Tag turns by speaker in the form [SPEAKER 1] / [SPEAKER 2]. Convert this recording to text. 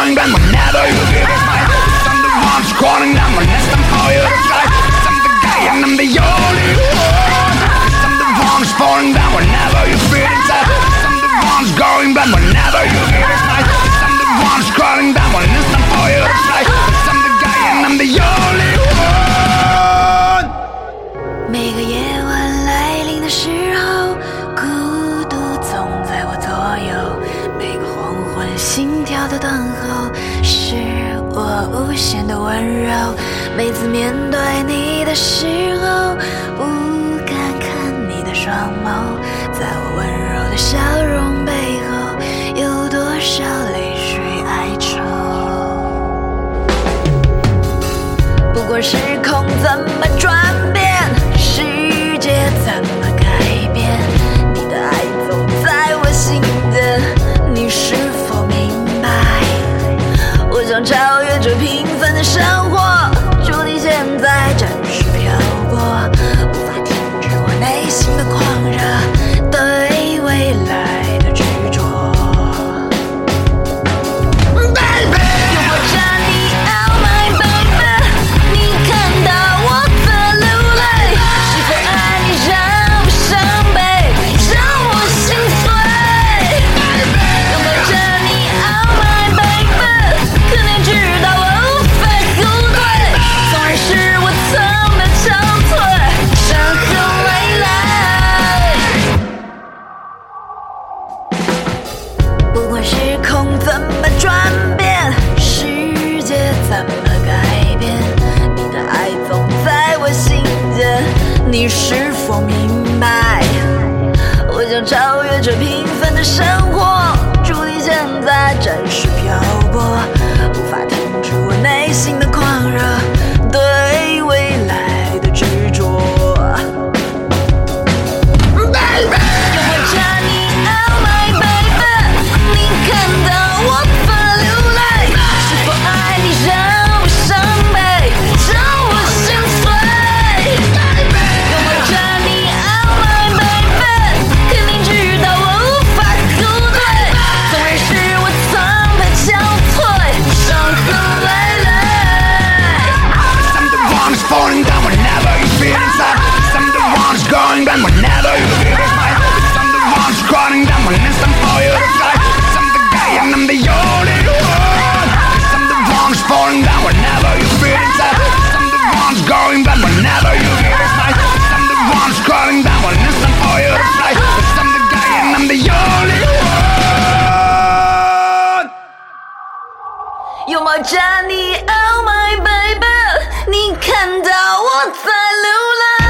[SPEAKER 1] going blind whenever you give it my I'm the ones calling down when it's time for you to fly. I'm the guy and I'm the only one. I'm the ones falling down whenever you feel inside. I'm the ones going blind whenever you give it my I'm the ones crawling down when it's time for you to fly. I'm the guy and I'm the only one.
[SPEAKER 2] 每个夜晚来临的时候，孤独总在我左右。每个黄昏，心跳的等候，是我无限的温柔。每次面对你的时候，不敢看你的双眸，在我温柔的笑容背后，有多少泪水哀愁？不管时空怎么转变，世界怎么改变，你的爱总在我心间，你是否明白？我想超越这平凡的生活，注定现在暂时漂泊，无法停止我内心的狂热，对未来的执着。拥抱着你 ，Oh my baby， 你看到我的流泪，是否爱你让我伤悲，让我心碎？拥抱着你 ，Oh my baby， 可你知道我无法后退，纵然是我曾被憔悴，伤痕累累。不管时空怎么转变，世界怎么改变，你的爱总在我心间，你是否明白？我想超越这平凡的生活，注定现在暂时漂泊，无法停止我内心的狂热，对未来的执着。拥抱着你 ，Oh my baby， 你看到我的流泪，是否爱你让我伤悲，让我心碎？拥抱着你 ，Oh my baby， 可你知道我无法后退，纵然是我曾被憔悴，伤痕累累。
[SPEAKER 1] I'm the ones falling down whenever you feel inside. I'm the ones going blind whenever you give it my I'm the ones crawling down when it's time for you to fly. I'm the guy and I'm the only one. I'm the ones falling down whenever you feel inside. I'm the ones going blind whenever you give it my I'm the ones crawling down when it's time for you to fly. I'm the guy and I'm the only one.
[SPEAKER 2] 拥抱着你 ，Oh my baby， 你看到我在流泪。